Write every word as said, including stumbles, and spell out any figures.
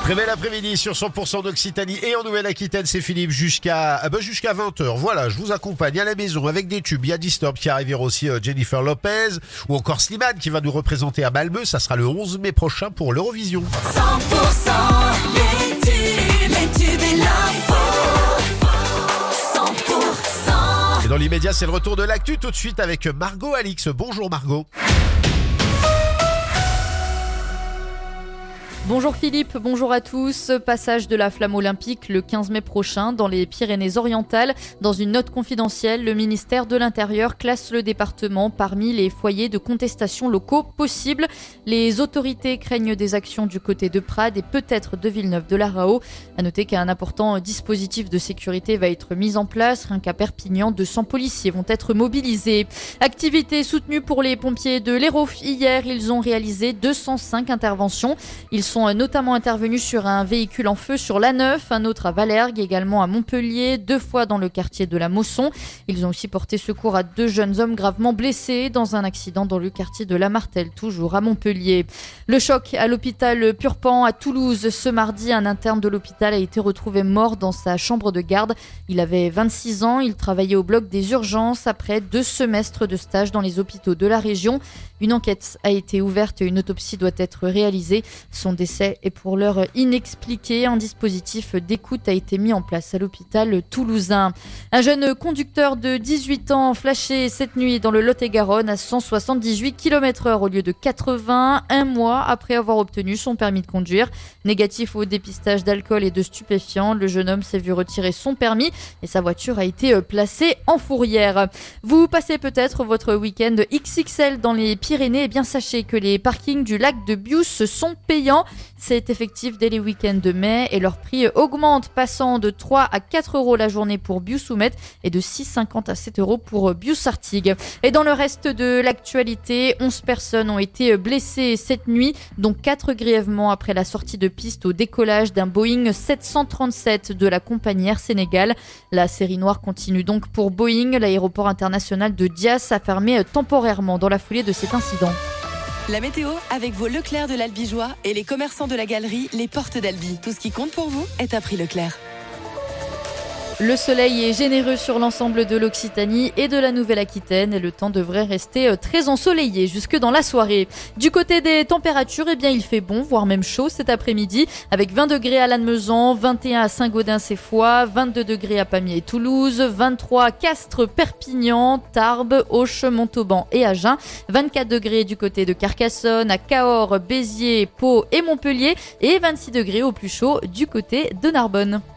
Très bel après-midi sur cent pour cent d'Occitanie et en Nouvelle-Aquitaine, c'est Philippe jusqu'à ah ben jusqu'à vingt heures. Voilà, je vous accompagne à la maison avec des tubes. Il y a Disturb qui arrivera aussi, euh, Jennifer Lopez ou encore Slimane qui va nous représenter à Malmö. Ça sera le onze mai prochain pour l'Eurovision. cent pour cent les tubes, les tubes et l'info. cent pour cent. Et dans l'immédiat, c'est le retour de l'actu tout de suite avec Margot Alix. Bonjour Margot. Bonjour Philippe, bonjour à tous. Passage de la flamme olympique le quinze mai prochain dans les Pyrénées-Orientales. Dans une note confidentielle, le ministère de l'Intérieur classe le département parmi les foyers de contestation locaux possibles. Les autorités craignent des actions du côté de Prades et peut-être de Villeneuve-de-la-Raho. À noter qu'un important dispositif de sécurité va être mis en place. Rien qu'à Perpignan, deux cents policiers vont être mobilisés. Activité soutenue pour les pompiers de l'Hérault. Hier, ils ont réalisé deux cent cinq interventions. Ils sont notamment intervenus sur un véhicule en feu sur l'A neuf, un autre à Valergue, également à Montpellier, deux fois dans le quartier de la Mosson. Ils ont aussi porté secours à deux jeunes hommes gravement blessés dans un accident dans le quartier de la Martelle, toujours à Montpellier. Le choc à l'hôpital Purpan à Toulouse. Ce mardi, un interne de l'hôpital a été retrouvé mort dans sa chambre de garde. Il avait vingt-six ans, il travaillait au bloc des urgences après deux semestres de stage dans les hôpitaux de la région. Une enquête a été ouverte et une autopsie doit être réalisée. Son décès est pour l'heure inexpliqué. Un dispositif d'écoute a été mis en place à l'hôpital toulousain. Un jeune conducteur de dix-huit ans flashé cette nuit dans le Lot-et-Garonne à cent soixante-dix-huit kilomètres heure au lieu de quatre-vingts, un mois après avoir obtenu son permis de conduire. Négatif au dépistage d'alcool et de stupéfiants, le jeune homme s'est vu retirer son permis et sa voiture a été placée en fourrière. Vous passez peut-être votre week-end X X L dans les Pyrénées, et bien sachez que les parkings du lac de Bious sont payants. C'est effectif dès les week-ends de mai et leur prix augmente, passant de trois à quatre euros la journée pour Bious-Soumet et de six cinquante à sept euros pour Bious-Artigues. Et dans le reste de l'actualité, onze personnes ont été blessées cette nuit, dont quatre grièvement après la sortie de piste au décollage d'un Boeing sept cent trente-sept de la compagnie Air Sénégal. La série noire continue donc pour Boeing. L'aéroport international de Dias a fermé temporairement dans la foulée de cet incident. La météo avec vos Leclerc de l'Albigeois et les commerçants de la galerie Les Portes d'Albi. Tout ce qui compte pour vous est à prix Leclerc. Le soleil est généreux sur l'ensemble de l'Occitanie et de la Nouvelle-Aquitaine et le temps devrait rester très ensoleillé jusque dans la soirée. Du côté des températures, eh bien il fait bon, voire même chaud cet après-midi avec vingt degrés à Lannemezan, vingt et un à Saint-Gaudens-et-Foix, vingt-deux degrés à Pamiers et Toulouse, vingt-trois à Castres, Perpignan, Tarbes, Auch, Montauban et Agen, vingt-quatre degrés du côté de Carcassonne, à Cahors, Béziers, Pau et Montpellier et vingt-six degrés au plus chaud du côté de Narbonne.